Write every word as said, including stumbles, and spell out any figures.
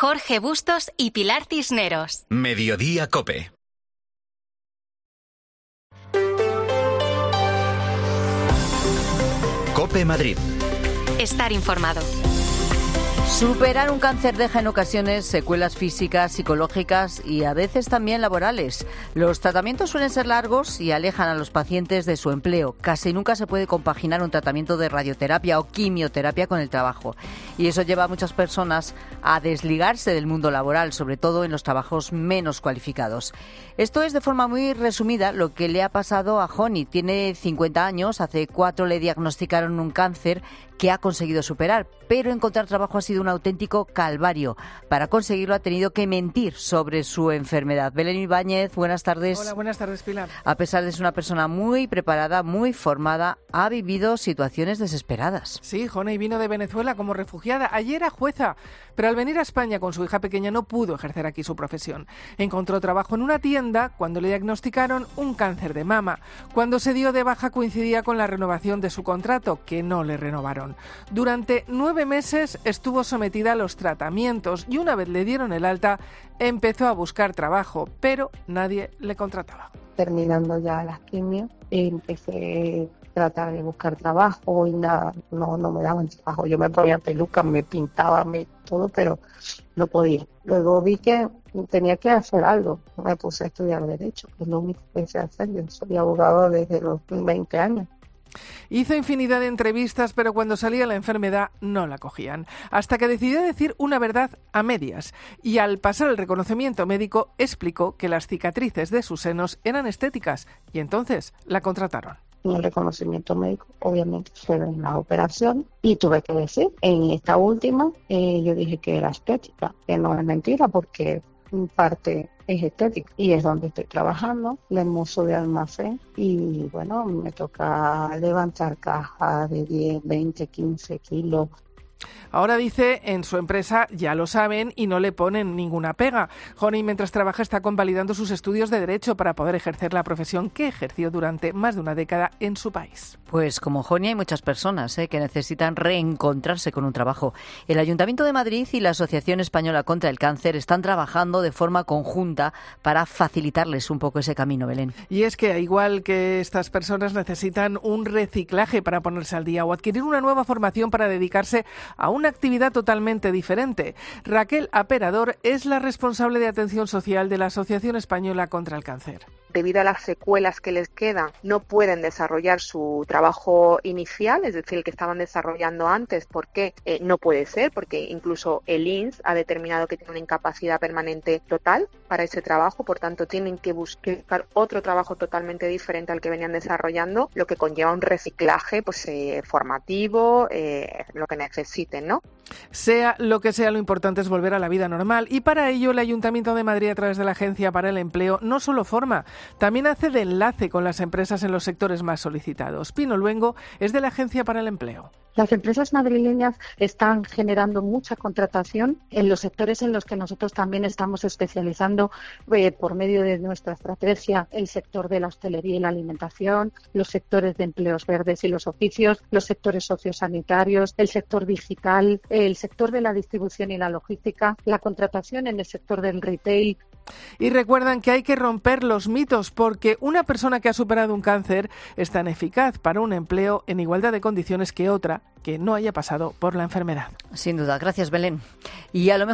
Jorge Bustos y Pilar Cisneros. Mediodía COPE. COPE Madrid. Estar informado. Superar un cáncer deja en ocasiones secuelas físicas, psicológicas y a veces también laborales. Los tratamientos suelen ser largos y alejan a los pacientes de su empleo. Casi nunca se puede compaginar un tratamiento de radioterapia o quimioterapia con el trabajo. Y eso lleva a muchas personas a desligarse del mundo laboral, sobre todo en los trabajos menos cualificados. Esto es de forma muy resumida lo que le ha pasado a Joni. Tiene cincuenta años, hace cuatro le diagnosticaron un cáncer que ha conseguido superar, pero encontrar trabajo ha sido un auténtico calvario. Para conseguirlo ha tenido que mentir sobre su enfermedad. Belén Ibáñez, buenas tardes. Hola, buenas tardes, Pilar. A pesar de ser una persona muy preparada, muy formada, ha vivido situaciones desesperadas. Sí, Joni vino de Venezuela como refugiada. Ayer era jueza, pero al venir a España con su hija pequeña no pudo ejercer aquí su profesión. Encontró trabajo en una tienda cuando le diagnosticaron un cáncer de mama. Cuando se dio de baja coincidía con la renovación de su contrato, que no le renovaron. Durante nueve meses estuvo sometida a los tratamientos y una vez le dieron el alta empezó a buscar trabajo, pero nadie le contrataba. Terminando ya las quimios, empecé a tratar de buscar trabajo y nada, no, no me daban trabajo. Yo me ponía pelucas, me pintaba, me todo, pero no podía. Luego vi que tenía que hacer algo. Me puse a estudiar Derecho, que es lo único que sé hacer. Yo soy abogado desde los veinte años. Hizo infinidad de entrevistas, pero cuando salía la enfermedad no la cogían. Hasta que decidió decir una verdad a medias. Y al pasar el reconocimiento médico, explicó que las cicatrices de sus senos eran estéticas. Y entonces la contrataron. En el reconocimiento médico, obviamente, fue en la operación. Y tuve que decir, en esta última, eh, yo dije que era estética. Que no es mentira, porque en parte es estética y es donde estoy trabajando, el mozo de almacén, y bueno, me toca levantar cajas de diez, veinte, quince kilos. Ahora dice, en su empresa ya lo saben y no le ponen ninguna pega. Joni, mientras trabaja, está convalidando sus estudios de Derecho para poder ejercer la profesión que ejerció durante más de una década en su país. Pues como Joni hay muchas personas ¿eh? que necesitan reencontrarse con un trabajo. El Ayuntamiento de Madrid y la Asociación Española contra el Cáncer están trabajando de forma conjunta para facilitarles un poco ese camino, Belén. Y es que, igual que estas personas, necesitan un reciclaje para ponerse al día o adquirir una nueva formación para dedicarse a una actividad totalmente diferente. Raquel Aperador es la responsable de atención social de la Asociación Española contra el Cáncer. Debido a las secuelas que les quedan, no pueden desarrollar su trabajo inicial, es decir, el que estaban desarrollando antes. ¿Por qué? Eh, no puede ser, porque incluso el I N S S ha determinado que tienen una incapacidad permanente total para ese trabajo, por tanto tienen que buscar otro trabajo totalmente diferente al que venían desarrollando, lo que conlleva un reciclaje pues eh, formativo, eh, lo que necesiten, ¿no? Sea lo que sea, lo importante es volver a la vida normal, y para ello el Ayuntamiento de Madrid, a través de la Agencia para el Empleo, no solo forma, también hace de enlace con las empresas en los sectores más solicitados. Pino Luengo es de la Agencia para el Empleo. Las empresas madrileñas están generando mucha contratación en los sectores en los que nosotros también estamos especializando eh, por medio de nuestra estrategia, el sector de la hostelería y la alimentación, los sectores de empleos verdes y los oficios, los sectores sociosanitarios, el sector digital, el sector de la distribución y la logística, la contratación en el sector del retail. Y recuerdan que hay que romper los mitos, porque una persona que ha superado un cáncer es tan eficaz para un empleo en igualdad de condiciones que otra que no haya pasado por la enfermedad. Sin duda. Gracias, Belén. Y a lo mejor